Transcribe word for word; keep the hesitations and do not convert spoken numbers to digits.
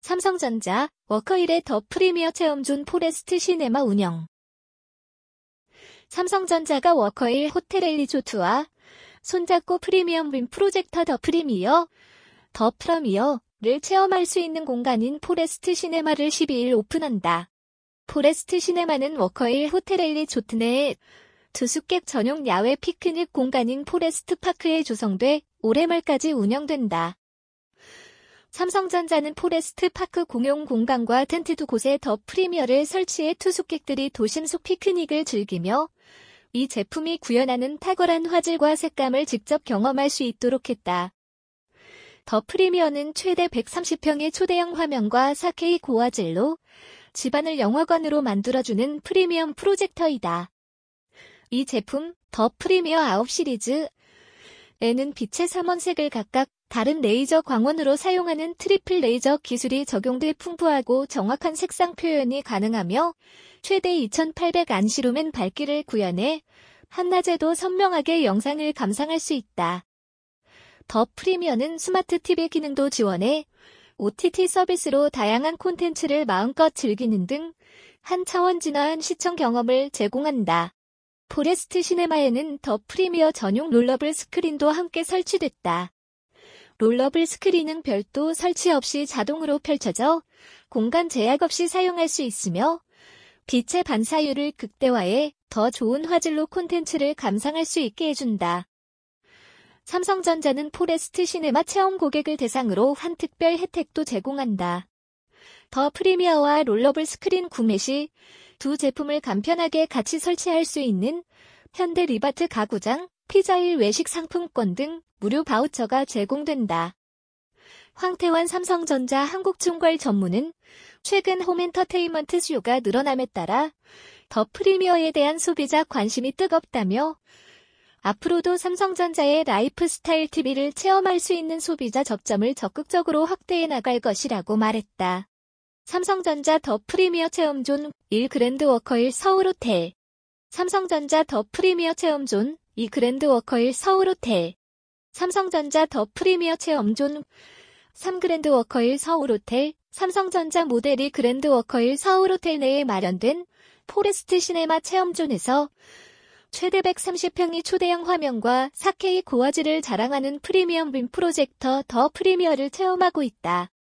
삼성전자, 워커힐의 더 프리미어 체험존 포레스트 시네마 운영. 삼성전자가 워커힐 호텔 리조트와 손잡고 프리미엄 빔 프로젝터 더 프리미어, 더 프리미어를 체험할 수 있는 공간인 포레스트 시네마를 십이일 오픈한다. 포레스트 시네마는 워커힐 호텔 리조트 내에 투숙객 전용 야외 피크닉 공간인 포레스트 파크에 조성돼 올해 말까지 운영된다. 삼성전자는 포레스트 파크 공용 공간과 텐트 두 곳에 더 프리미어를 설치해 투숙객들이 도심 속 피크닉을 즐기며 이 제품이 구현하는 탁월한 화질과 색감을 직접 경험할 수 있도록 했다. 더 프리미어는 최대 백삼십 평의 초대형 화면과 사케이 고화질로 집안을 영화관으로 만들어주는 프리미엄 프로젝터이다. 이 제품 더 프리미어 아홉 시리즈에는 빛의 삼원색을 각각 다른 레이저 광원으로 사용하는 트리플 레이저 기술이 적용돼 풍부하고 정확한 색상 표현이 가능하며 최대 이천팔백 안시루멘 밝기를 구현해 한낮에도 선명하게 영상을 감상할 수 있다. 더 프리미어는 스마트 티비 기능도 지원해 오티티 서비스로 다양한 콘텐츠를 마음껏 즐기는 등 한 차원 진화한 시청 경험을 제공한다. 포레스트 시네마에는 더 프리미어 전용 롤러블 스크린도 함께 설치됐다. 롤러블 스크린은 별도 설치 없이 자동으로 펼쳐져 공간 제약 없이 사용할 수 있으며 빛의 반사율을 극대화해 더 좋은 화질로 콘텐츠를 감상할 수 있게 해준다. 삼성전자는 포레스트 시네마 체험 고객을 대상으로 한 특별 혜택도 제공한다. 더 프리미어와 롤러블 스크린 구매 시 두 제품을 간편하게 같이 설치할 수 있는 현대 리바트 가구장, 피자일 외식 상품권 등 무료 바우처가 제공된다. 황태환 삼성전자 한국총괄 전무는 최근 홈엔터테인먼트 수요가 늘어남에 따라 더 프리미어에 대한 소비자 관심이 뜨겁다며 앞으로도 삼성전자의 라이프스타일 티비를 체험할 수 있는 소비자 접점을 적극적으로 확대해 나갈 것이라고 말했다. 삼성전자 더 프리미어 체험존 일 그랜드 워커힐 서울호텔. 삼성전자 더 프리미어 체험존 이 그랜드 워커힐 서울호텔. 삼성전자 더 프리미어 체험존 삼 그랜드 워커힐 서울호텔. 삼성전자 모델이 그랜드 워커힐 서울호텔 내에 마련된 포레스트 시네마 체험존에서 최대 백삼십 평의 초대형 화면과 사케이 고화질을 자랑하는 프리미엄 빔 프로젝터 더 프리미어를 체험하고 있다.